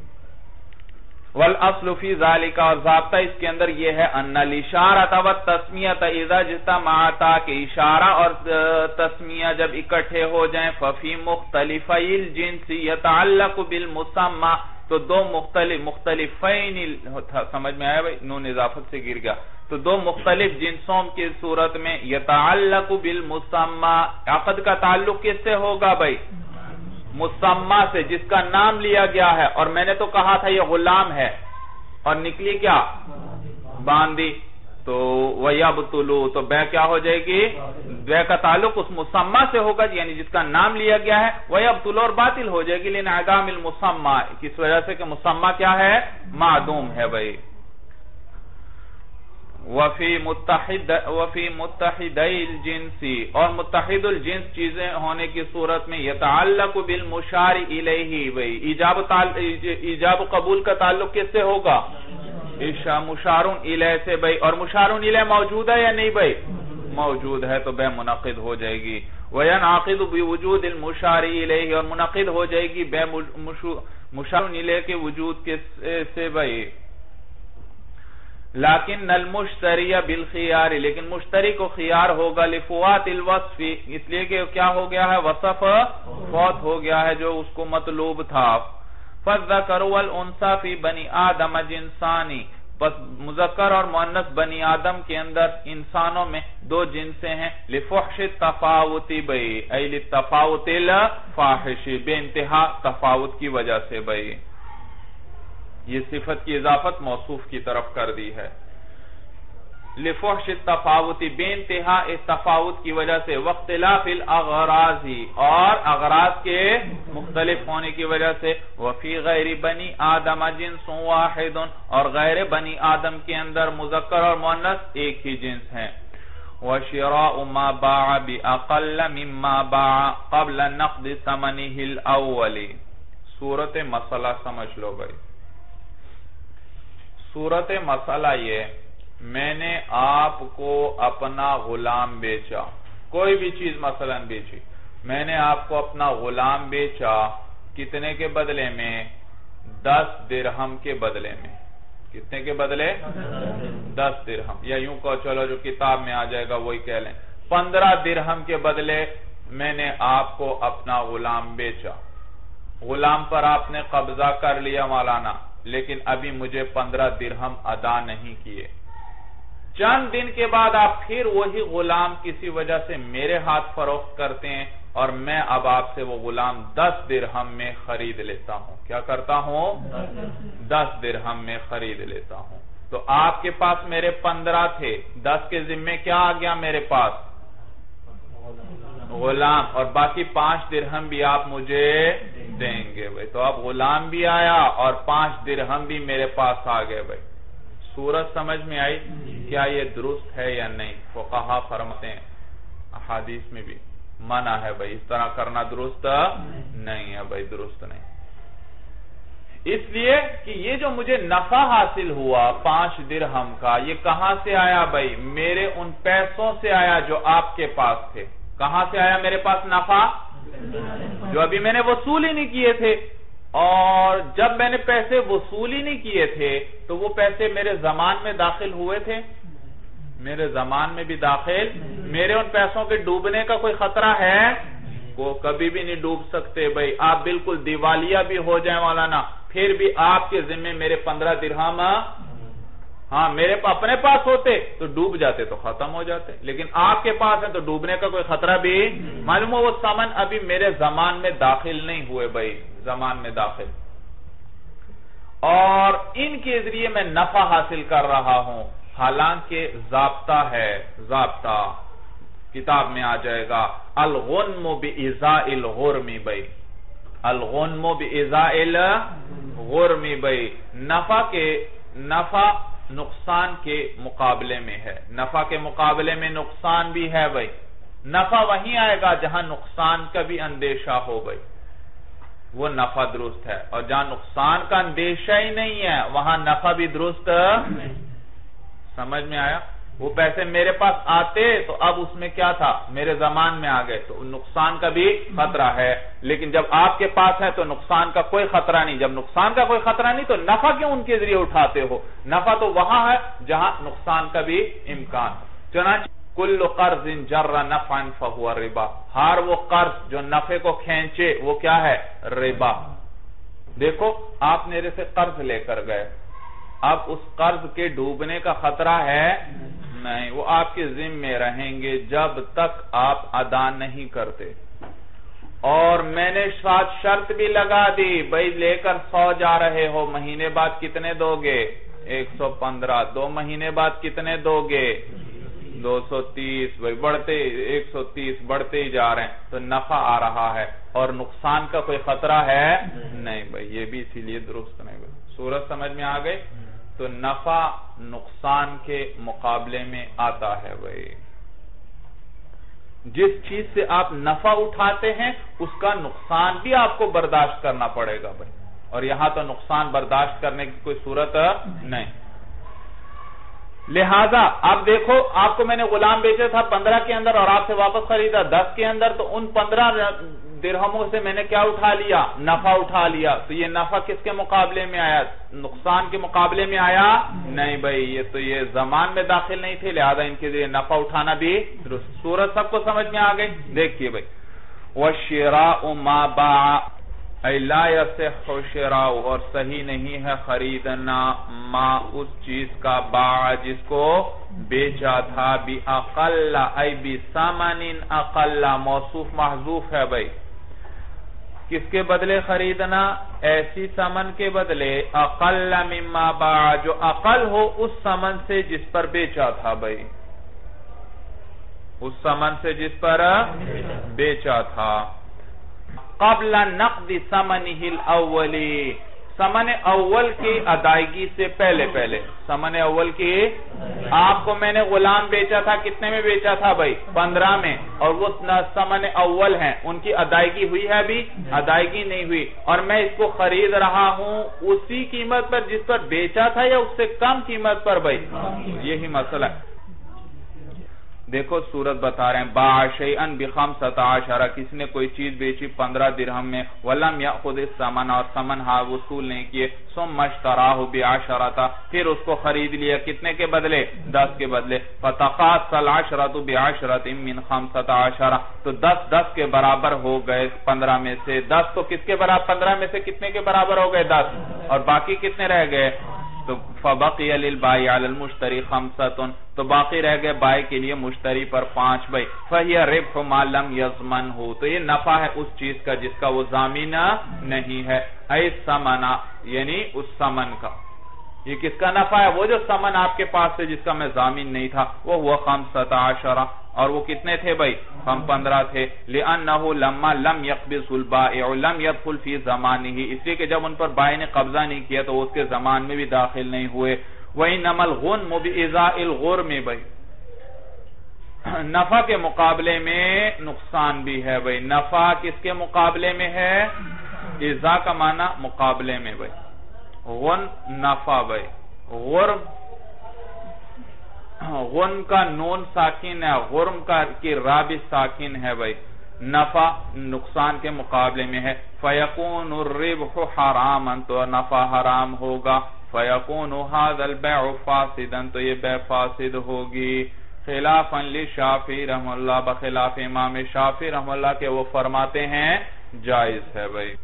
والأصل فی ذالک، اور ضابطہ اس کے اندر یہ ہے، ان الاشارۃ والتسمیۃ اذا اجتمعتا، کہ اشارہ اور تسمیہ جب اکٹھے ہو جائیں، ففی مختلفی الجنس یتعلق بالمسمى، تو دو مختلفین، سمجھ میں آیا بھائی؟ نون اضافت سے گر گیا، تو دو مختلف جنسوں کی صورت میں یتعلق بالمسمى، عقد کا تعلق کس سے ہوگا بھائی؟ مسمى سے، جس کا نام لیا گیا ہے، اور میں نے تو کہا تھا یہ غلام ہے، اور نکلی کیا؟ باندی، تو وَيَبْطُلُ، تو بے کیا ہو جائے گی؟ بے کا تعلق اس مسمى سے ہوگا، یعنی جس کا نام لیا گیا ہے، وَيَبْطُلُ، اور باطل ہو جائے گی، لِنْعَدَامِ الْمُسَمَّى، کس وجہ سے کہ مسمى کیا ہے؟ معدوم ہے بھائی۔ وفی متحدی الجنس، اور متحد الجنس چیزیں ہونے کی صورت میں یتعلق بالمشار الیہ، بھئی ایجاب قبول کا تعلق کس سے ہوگا؟ مشارون الیہ سے بھئی، اور مشارون الیہ موجود ہے یا نہیں بھئی؟ موجود ہے، تو بے منعقد ہو جائے گی۔ وینعقد بوجود المشار الیہ، اور منعقد ہو جائے گی بے مشارون الیہ کے وجود سے بھئی۔ لیکن المشتری بالخیار، لیکن مشتری کو خیار ہوگا، لفوات الوصف، اس لیے کہ کیا ہو گیا ہے؟ وصف فوت ہو گیا ہے جو اس کو مطلوب تھا۔ فالذکر والانثى فی بنی آدم جنسانی، پس مذکر اور مؤنث بنی آدم کے اندر انسانوں میں دو جنسیں ہیں، لفحش التفاوت بھئی، ای للتفاوت الفاحش، بے انتہا تفاوت کی وجہ سے بھئی، یہ صفت کی اضافت موصوف کی طرف کر دی ہے۔ لفحش التفاوت، بے انتہا تفاوت کی وجہ سے، واختلاف الاغراض، اور اغراض کے مختلف ہونے کی وجہ سے، وفی غیر بنی آدم جنس واحد، اور غیر بنی آدم کے اندر مذکر اور مؤنث ایک ہی جنس ہیں۔ وشراء ما باع باقل مما باع قبل نقد ثمنه الاول، صورت مسئلہ سمجھ لو بھائی۔ صورت مسئلہ یہ، میں نے آپ کو اپنا غلام بیچا، کوئی بھی چیز مثلا بیچی، میں نے آپ کو اپنا غلام بیچا، کتنے کے بدلے میں؟ 10 درہم کے بدلے میں۔ کتنے کے بدلے؟ 10 درہم، یا یوں کہو چلو جو کتاب میں آ جائے گا وہی کہہ لیں، 15 درہم کے بدلے میں نے آپ کو اپنا غلام بیچا۔ غلام پر آپ نے قبضہ کر لیا مولانا، لیکن ابھی مجھے 15 درہم ادا نہیں کیے۔ چند دن کے بعد آپ پھر وہی غلام کسی وجہ سے میرے ہاتھ فروخت کرتے ہیں، اور میں اب آپ سے وہ غلام 10 درہم میں خرید لیتا ہوں۔ کیا کرتا ہوں؟ 10 درہم میں خرید لیتا ہوں۔ تو آپ کے پاس میرے 15 تھے، 10 کے ذمے کیا آ گیا میرے پاس؟ غلام، اور باقی 5 درہم بھی آپ مجھے دیں گے بھائی، تو اب غلام بھی آیا اور 5 درہم بھی میرے پاس آ گئے بھائی۔ صورت سمجھ میں آئی؟ کیا یہ درست ہے یا نہیں؟ فقہا فرماتے ہیں، احادیث میں بھی منع ہے بھائی، اس طرح کرنا درست نہیں ہے بھائی، درست نہیں۔ اس لیے کہ یہ جو مجھے نفع حاصل ہوا 5 درہم کا، یہ کہاں سے آیا بھائی؟ میرے ان پیسوں سے آیا جو آپ کے پاس تھے۔ کہاں سے آیا میرے پاس نفع؟ جو ابھی میں نے وصول ہی نہیں کیے تھے، اور جب میں نے پیسے وصول ہی نہیں کیے تھے تو وہ پیسے میرے زمان میں داخل ہوئے تھے؟ میرے زمان میں بھی داخل، میرے ان پیسوں کے ڈوبنے کا کوئی خطرہ ہے؟ وہ کبھی بھی نہیں ڈوب سکتے بھائی، آپ بالکل دیوالیہ بھی ہو جائیں مولانا، پھر بھی آپ کے ذمے میرے 15 درہم، ہاں میرے اپنے پاس ہوتے تو ڈوب جاتے، تو ختم ہو جاتے، لیکن آپ کے پاس ہیں تو ڈوبنے کا کوئی خطرہ بھی معلوم ہو، وہ سامان ابھی میرے زمان میں داخل نہیں ہوئے بھائی، زمان میں داخل، اور ان کے ذریعے میں نفع حاصل کر رہا ہوں، حالانکہ ضابطہ ہے، ضابطہ کتاب میں آ جائے گا، الغنم بإزاء الغرم بھائی، الغنم بإزاء الغرم بھائی، نفع نقصان کے مقابلے میں ہے، نفع کے مقابلے میں نقصان بھی ہے بھائی، نفع وہیں آئے گا جہاں نقصان کا بھی اندیشہ ہو بھائی، وہ نفع درست ہے، اور جہاں نقصان کا اندیشہ ہی نہیں ہے وہاں نفع بھی درست سمجھ میں آیا؟ وہ پیسے میرے پاس آتے تو اب اس میں کیا تھا، میرے زمان میں آ گئے، تو نقصان کا بھی خطرہ ہے. لیکن جب آپ کے پاس ہے تو نقصان کا کوئی خطرہ نہیں. جب نقصان کا کوئی خطرہ نہیں تو نفع کیوں ان کے ذریعے اٹھاتے ہو؟ نفع تو وہاں ہے جہاں نقصان کا بھی امکان. چنانچہ کل قرض جر نفعا فهو ربا، ہر وہ قرض جو نفع کو کھینچے وہ کیا ہے؟ ربا. دیکھو آپ میرے سے قرض لے کر گئے، اب اس قرض کے ڈوبنے کا خطرہ ہے نہیں، وہ آپ کے ذمے رہیں گے جب تک آپ ادا نہیں کرتے. اور میں نے شرط بھی لگا دی، بھائی لے کر 100 جا رہے ہو، مہینے بعد کتنے دو گے؟ 115. 2 مہینے بعد کتنے دو گے؟ 230. بھائی بڑھتے 130 بڑھتے ہی جا رہے ہیں تو نفع آ رہا ہے اور نقصان کا کوئی خطرہ ہے نہیں. بھائی یہ بھی اسی لیے درست نہیں. بھائی صورت سمجھ میں آ گئی؟ تو نفع نقصان کے مقابلے میں آتا ہے. بھائی جس چیز سے آپ نفع اٹھاتے ہیں اس کا نقصان بھی آپ کو برداشت کرنا پڑے گا. بھائی اور یہاں تو نقصان برداشت کرنے کی کوئی صورت نہیں. لہذا اب دیکھو آپ کو میں نے غلام بیچا تھا 15 کے اندر اور آپ سے واپس خریدا 10 کے اندر، تو ان 15 درہموں سے میں نے کیا اٹھا لیا؟ نفع اٹھا لیا. تو یہ نفع کس کے مقابلے میں آیا؟ نقصان کے مقابلے میں آیا نہیں. بھائی یہ زمان میں داخل نہیں تھے، لہذا ان کے ذریعے نفع اٹھانا بھی درست. صورت سب کو سمجھ میں آ گئی؟ دیکھیے بھائی وَالشِّرَاءُ مَا بَاعَ اَيْ لَا يَصِحُّ شِرَاؤُ، اور صحیح نہیں ہے خریدنا ما اس چیز کا باع جس کو بیچا تھا، بِأَقَلَّ اَيْ بِثَمَنٍ أَقَلَّ موصوف محذوف ہے. بھائی کس کے بدلے خریدنا؟ ایسی ثمن کے بدلے اقل مما باع، جو اقل ہو اس ثمن سے جس پر بیچا تھا. بھائی اس ثمن سے جس پر بیچا تھا. قبل نقد ثمنه الاولی، ثمن اول کی ادائیگی سے پہلے. ثمن اول کی آپ کو میں نے غلام بیچا تھا، کتنے میں بیچا تھا؟ بھائی 15 میں، اور وہ ثمن اول ہیں، ان کی ادائیگی ہوئی ہے؟ ابھی ادائیگی نہیں ہوئی، اور میں اس کو خرید رہا ہوں اسی قیمت پر جس پر بیچا تھا یا اس سے کم قیمت پر؟ بھائی یہی مسئلہ ہے. دیکھو صورت بتا رہے ہیں باع شیئا ب15، کسی نے کوئی چیز بیچی 15 درہم میں، ولم یاخذ الثمن، اور ثمن وصول نہیں کیے، ثم اشتراہ ب10، پھر اس کو خرید لیا کتنے کے بدلے؟ 10 کے بدلے. فتقاص العشرۃ ب10 من 15، تو 10 کے برابر ہو گئے 15 میں سے. 10 تو کس کے برابر؟ 15 میں سے کتنے کے برابر ہو گئے؟ 10. اور باقی کتنے رہ گئے؟ تو فبقی للبائع علی المشتری 5، تو باقی رہ گئے بائع کے لیے مشتری پر 5. بھائی فہی ربح ما لم یضمنہ، تو یہ نفع ہے اس چیز کا جس کا وہ ضامن نہیں ہے. اے ثمنا، یعنی اس ثمن کا. یہ کس کا نفع ہے؟ وہ جو ثمن آپ کے پاس سے جس کا میں ضامن نہیں تھا، وہ ہوا 15، اور وہ کتنے تھے؟ بھائی 15 تھے. لِأَنَّهُ لَمَّا لَمْ يَقْبِضْ الْبَائِعُ لَمْ يَدْخُلْ فِي زَمَانِهِ، اس لیے کہ جب ان پر بائع نے قبضہ نہیں کیا تو اس کے زمان میں بھی داخل نہیں ہوئے. وَإِنَّمَا الْغُنْمُ بِإِزَاءِ الْغُرْمِ، بھائی نفع کے مقابلے میں نقصان بھی ہے. بھائی نفع کس کے مقابلے میں ہے؟ ازا کا معنی مقابلے میں. بھائی غن نفع. بھائی غن کا نون ساکن ہے، غرم کا کی را بھی ساکن ہے. بھائی نفع نقصان کے مقابلے میں ہے. فَيَكُونُ الرِّبْحُ حَرَامًا، تو نفع حرام ہوگا. فَيَكُونُ هَذَا الْبَيْعُ فَاسِدًا، تو یہ بے فاسد ہوگی. خلافاً للشافعی رحمہ اللہ، بخلاف امام شافعی رحمہ اللہ کے وہ فرماتے ہیں جائز ہے. بھائی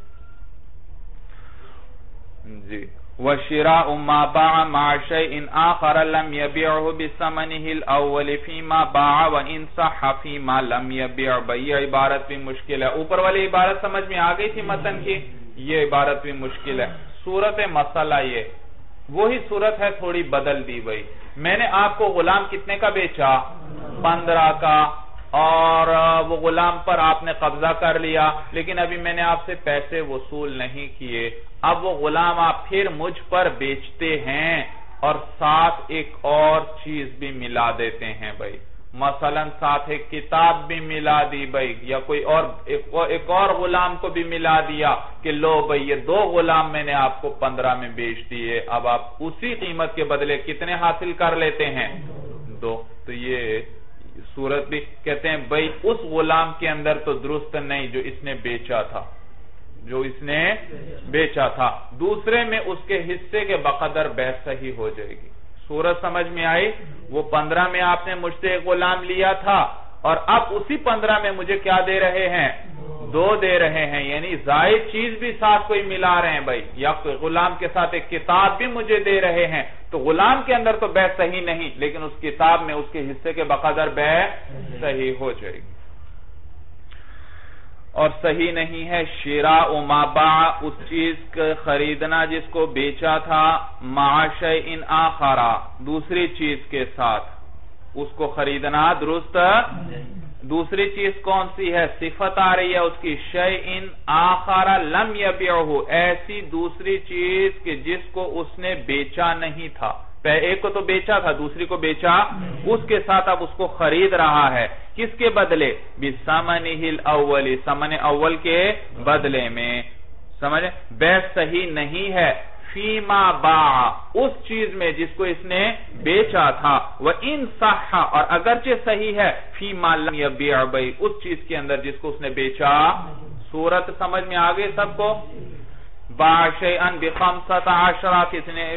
جی وَشِرَاءُ مَا بَاعَ مَعَ شَيْءٍ آخَرَ لَمْ يَبِعْهُ بِثَمَنِهِ الْأَوَّلِ فِيمَا بَاعَ وَإِنْ صَحَّ فِيمَا لَمْ يَبِعْ. بھئی یہ عبارت بھی مشکل ہے. اوپر والی عبارت سمجھ میں آ گئی تھی متن کی، یہ عبارت بھی مشکل ہے. صورت مسئلہ یہ وہی صورت ہے، تھوڑی بدل دی. بھئی میں نے آپ کو غلام کتنے کا بیچا؟ 15 کا، اور وہ غلام پر آپ نے قبضہ کر لیا، لیکن ابھی میں نے آپ سے پیسے وصول نہیں کیے. اب وہ غلام آپ پھر مجھ پر بیچتے ہیں اور ساتھ ایک اور چیز بھی ملا دیتے ہیں. بھائی مثلا ساتھ ایک کتاب بھی ملا دی. بھائی یا کوئی اور ایک اور غلام کو بھی ملا دیا کہ لو بھئی یہ 2 غلام میں نے آپ کو 15 میں بیچ دیے. اب آپ اسی قیمت کے بدلے کتنے حاصل کر لیتے ہیں؟ 2. تو یہ صورت بھی کہتے ہیں بھئی اس غلام کے اندر تو درست نہیں جو اس نے بیچا تھا, دوسرے میں اس کے حصے کے بقدر بیع صحیح ہو جائے گی. صورت سمجھ میں آئی؟ وہ 15 میں آپ نے مجھ سے ایک غلام لیا تھا اور اب اسی 15 میں مجھے کیا دے رہے ہیں؟ 2 دے رہے ہیں, یعنی زائد چیز بھی ساتھ کوئی ملا رہے ہیں بھائی, یا غلام کے ساتھ ایک کتاب بھی مجھے دے رہے ہیں. تو غلام کے اندر تو بیع صحیح نہیں, لیکن اس کتاب میں اس کے حصے کے بقدر بیع صحیح ہو جائے گی. اور صحیح نہیں ہے شراء ما باع, اس چیز کا خریدنا جس کو بیچا تھا, مع شیء آخر, دوسری چیز کے ساتھ اس کو خریدنا درست. دوسری چیز کون سی ہے؟ صفت آ رہی ہے اس کی, شیء آخر لم یبیعہ, ایسی دوسری چیز کہ جس کو اس نے بیچا نہیں تھا. ایک کو تو بیچا تھا, دوسری کو بیچا, اس کے ساتھ اب اس کو خرید رہا ہے. کس کے بدلے؟ بثمنہ الاول, ثمن اول کے بدلے میں. سمجھے؟ بیع صحیح نہیں ہے فیما باع, اس چیز میں جس کو اس نے بیچا تھا. وَإِن صَحَّ, اور اگرچہ صحیح ہے, فیما لم یبیع, بھئی اس چیز کے اندر جس کو اس نے بیچا. صورت سمجھ میں آگے سب کو؟ باع شیئا ب15,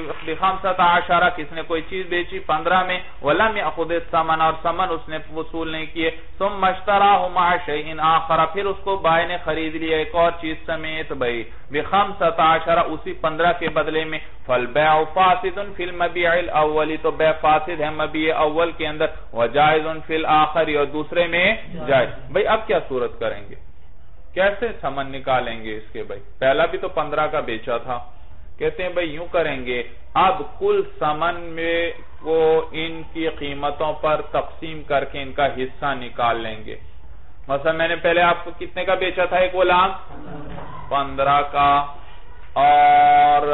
کس نے کوئی چیز بیچی 15 میں, وَلَمْ يَأْخُذِ الثَّمَنَ, اور ثمن اس نے وصول نہیں کیے. ثُمَّ اشْتَرَاهُ مَعَ شَيْءٍ آخَرَ, پھر اس کو بائع نے خرید لیا ایک اور چیز سمیت بھئی ب15, اسی 15 کے بدلے میں. فَالْبَيْعُ فَاسِدٌ فِي الْمَبِيعِ الْأَوَّلِ, تو بیع فاسد ہے مبیع اول کے اندر. وَجَائِزٌ فِي الْآخَرِ, اور دوسرے میں جائز. بھئی اب کیا صورت کریں گے؟ کیسے ثمن نکالیں گے اس کے؟ بھائی پہلا بھی تو 15 کا بیچا تھا. کہتے ہیں بھائی یوں کریں گے, اب کل ثمن میں کو ان کی قیمتوں پر تقسیم کر کے ان کا حصہ نکال لیں گے. مثلا میں نے پہلے آپ کو کتنے کا بیچا تھا ایک غلام؟ 15 کا اور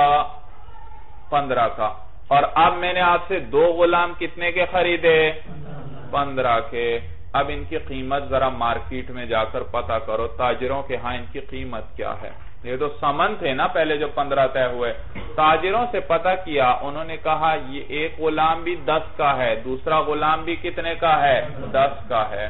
15 کا, اور اب میں نے آپ سے 2 غلام کتنے کے خریدے؟ 15 کے. اب ان کی قیمت ذرا مارکیٹ میں جا کر پتا کرو, تاجروں کے ہاں ان کی قیمت کیا ہے. یہ تو سمن تھے نا پہلے جو 15 طے ہوئے, تاجروں سے پتا کیا, انہوں نے کہا یہ ایک غلام بھی 10 کا ہے, دوسرا غلام بھی کتنے کا ہے؟ 10 کا ہے.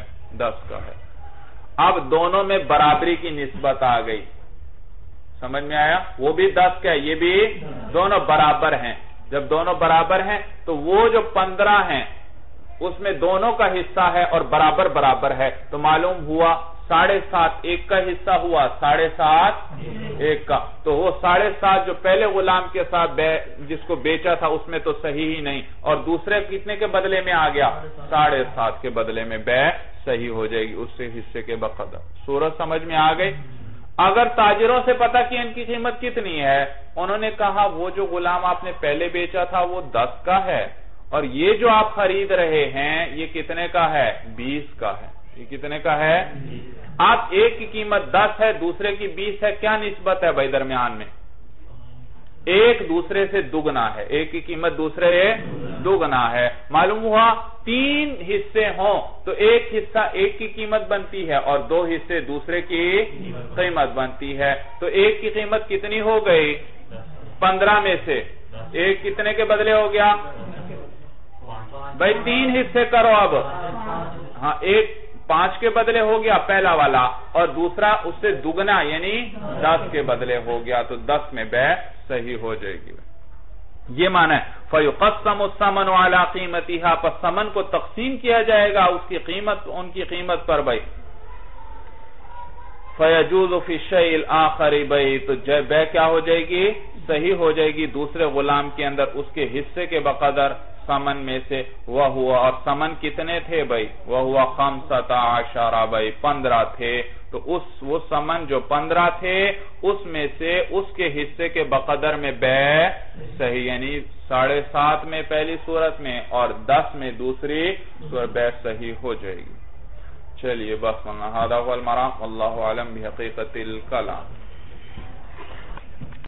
اب دونوں میں برابری کی نسبت آ گئی, سمجھ میں آیا؟ وہ بھی 10 کا ہے, یہ بھی, دونوں برابر ہیں. جب دونوں برابر ہیں تو وہ جو 15 ہیں اس میں دونوں کا حصہ ہے اور برابر ہے, تو معلوم ہوا 7.5 ایک کا حصہ ہوا, 7.5 ایک کا. تو وہ 7.5 جو پہلے غلام کے ساتھ جس کو بیچا تھا اس میں تو صحیح ہی نہیں, اور دوسرے کتنے کے بدلے میں آ گیا؟ 7.5 کے بدلے میں بیع صحیح ہو جائے گی اس سے حصے کے بقدر. صورت سمجھ میں آ گئی؟ اگر تاجروں سے پتا کہ ان کی قیمت کتنی ہے, انہوں نے کہا وہ جو غلام آپ نے پہلے بیچا تھا وہ 10 کا ہے, اور یہ جو آپ خرید رہے ہیں یہ کتنے کا ہے؟ 20 کا ہے. یہ کتنے کا ہے؟ آپ ایک کی قیمت 10 ہے, دوسرے کی 20 ہے, کیا نسبت ہے بھائی درمیان میں؟ ایک دوسرے سے دگنا ہے, ایک کی قیمت دوسرے دگنا ہے. معلوم ہوا 3 حصے ہوں تو ایک حصہ ایک کی قیمت بنتی ہے اور 2 حصے دوسرے کی قیمت بنتی ہے. تو ایک کی قیمت کتنی ہو گئی؟ 15 میں سے ایک کتنے کے بدلے ہو گیا؟ بھائی 3 حصے کرو اب. ہاں, ایک 5 کے بدلے ہو گیا پہلا والا, اور دوسرا اس سے دگنا یعنی 10 کے بدلے ہو گیا, تو 10 میں بیع صحیح ہو جائے گی. یہ معنی ہے فَيُقَسَّمُ الثَّمَنُ عَلَى قِيمَتِهَا, پس ثمن کو تقسیم کیا جائے گا اس کی قیمت, ان کی قیمت پر. بھائی فَيَجُوزُ فِي الشَّيْءِ الْآخَرِ, بھائی تو بیع کیا ہو جائے گی؟ صحیح ہو جائے گی دوسرے غلام کے اندر اس کے حصے کے بقدر ثمن میں سے. وہ ہوا, اور ثمن کتنے تھے بھائی؟ وہ ہوا 15, بھائی 15 تھے. تو وہ ثمن جو 15 تھے اس میں سے اس کے حصے کے بقدر میں بیع صحیح, یعنی 7.5 میں پہلی صورت میں اور 10 میں دوسری صورت بیع صحیح ہو جائے گی. چلیے بس هذا هو المرام والله اعلم بحقیقت الکلام.